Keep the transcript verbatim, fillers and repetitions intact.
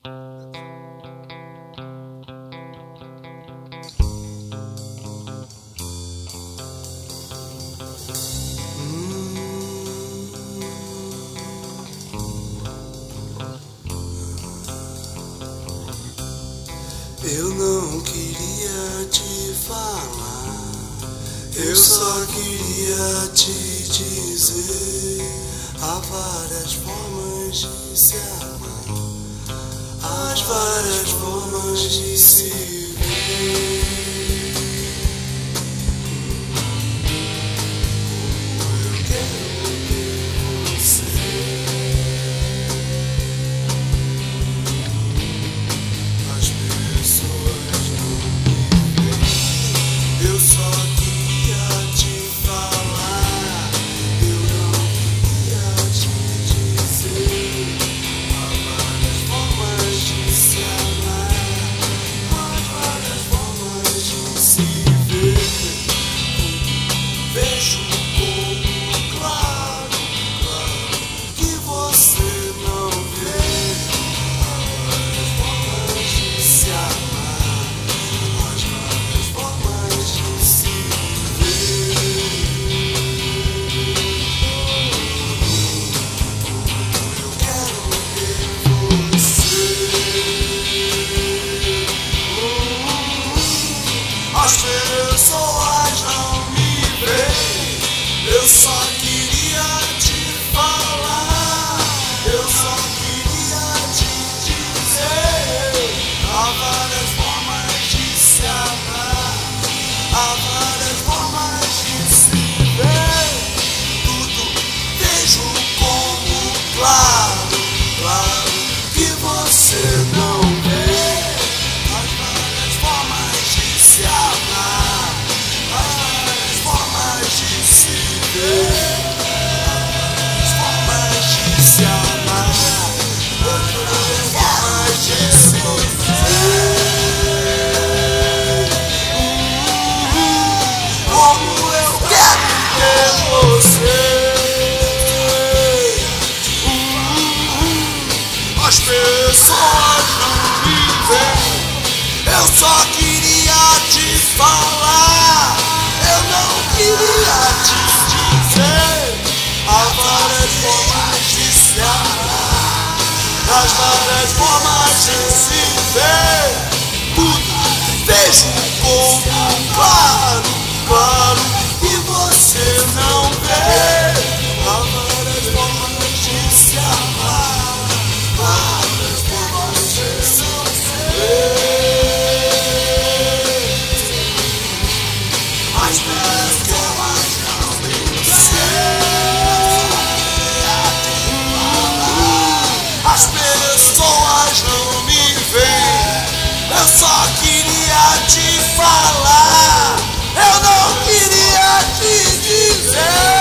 Eu não queria te falar, eu só queria te dizer: há várias formas de se amar, há várias formas de se ver. Como eu quero ter você. As pessoas não me veem, eu só queria te falar, eu não queria te dizer: há várias formas de se amar, há várias formas de se ver. Vejo como claro, claro, que você não vê. Há várias formas de se amar, há várias formas de se ver. Eu quero ter você. As pessoas não me veem, eu só queria te falar, eu só queria te dizer: há várias formas de se amar, há várias formas de se ver. Tudo vejo como claro, claro, que você não vê. As várias formas de se amar, as várias formas de se ver. As formas de se amar, as várias formas de se ver. Como eu quero ter você. As pessoas não me veem, eu só queria te falar, eu não queria te dizer: há várias formas de se amar, as várias formas de se ver. Tudo vejo como claro, claro, que você não vê. Há várias formas de se amar, várias formas de se ver. As pessoas não me veem, as pessoas não me veem, eu só queria te falar, eu não queria te dizer.